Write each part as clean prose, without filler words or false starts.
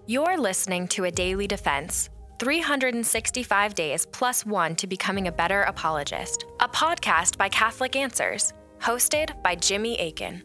You're listening to A Daily Defense, 365 days plus one to becoming a better apologist, a podcast by Catholic Answers, hosted by Jimmy Akin.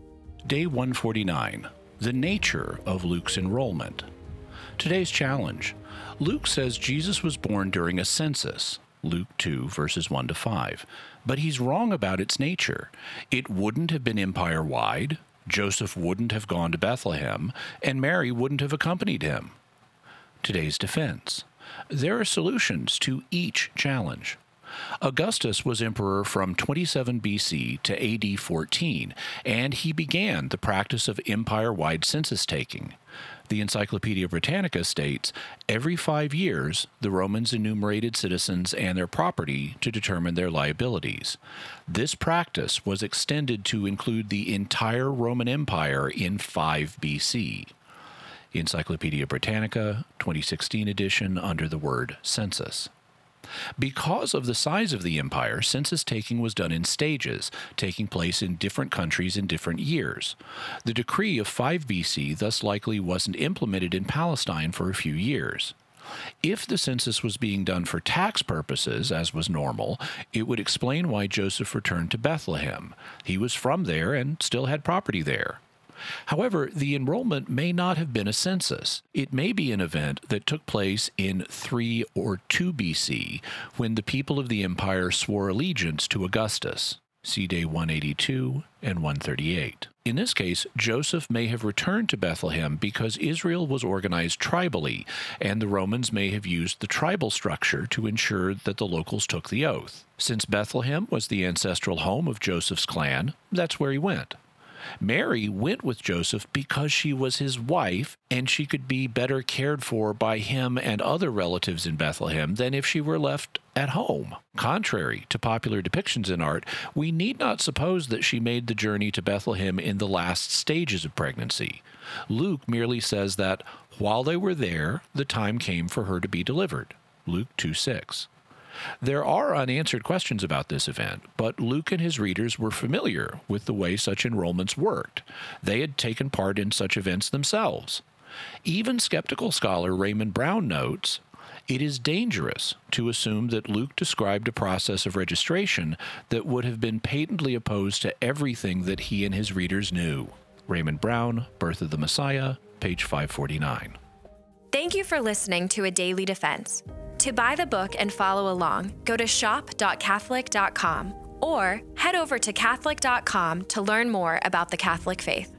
Day 149, the nature of Luke's enrollment. Today's challenge. Luke says Jesus was born during a census, Luke 2, verses 1 to 5, but he's wrong about its nature. It wouldn't have been empire-wide, Joseph wouldn't have gone to Bethlehem, and Mary wouldn't have accompanied him. Today's defense. There are solutions to each challenge. Augustus was emperor from 27 BC to AD 14, and he began the practice of empire-wide census taking. The Encyclopedia Britannica states, every 5 years, the Romans enumerated citizens and their property to determine their liabilities. This practice was extended to include the entire Roman Empire in 5 BC. Encyclopedia Britannica, 2016 edition, under the word census. Because of the size of the empire, census taking was done in stages, taking place in different countries in different years. The decree of 5 BC thus likely wasn't implemented in Palestine for a few years. If the census was being done for tax purposes, as was normal, it would explain why Joseph returned to Bethlehem. He was from there and still had property there. However, the enrollment may not have been a census. It may be an event that took place in 3 or 2 BC, when the people of the empire swore allegiance to Augustus. See Day 182 and 138. In this case, Joseph may have returned to Bethlehem because Israel was organized tribally, and the Romans may have used the tribal structure to ensure that the locals took the oath. Since Bethlehem was the ancestral home of Joseph's clan, that's where he went. Mary went with Joseph because she was his wife, and she could be better cared for by him and other relatives in Bethlehem than if she were left at home. Contrary to popular depictions in art, we need not suppose that she made the journey to Bethlehem in the last stages of pregnancy. Luke merely says that while they were there, the time came for her to be delivered. Luke 2:6. There are unanswered questions about this event, but Luke and his readers were familiar with the way such enrollments worked. They had taken part in such events themselves. Even skeptical scholar Raymond Brown notes, it is dangerous to assume that Luke described a process of registration that would have been patently opposed to everything that he and his readers knew. Raymond Brown, Birth of the Messiah, page 549. Thank you for listening to A Daily Defense. To buy the book and follow along, go to shop.catholic.com or head over to catholic.com to learn more about the Catholic faith.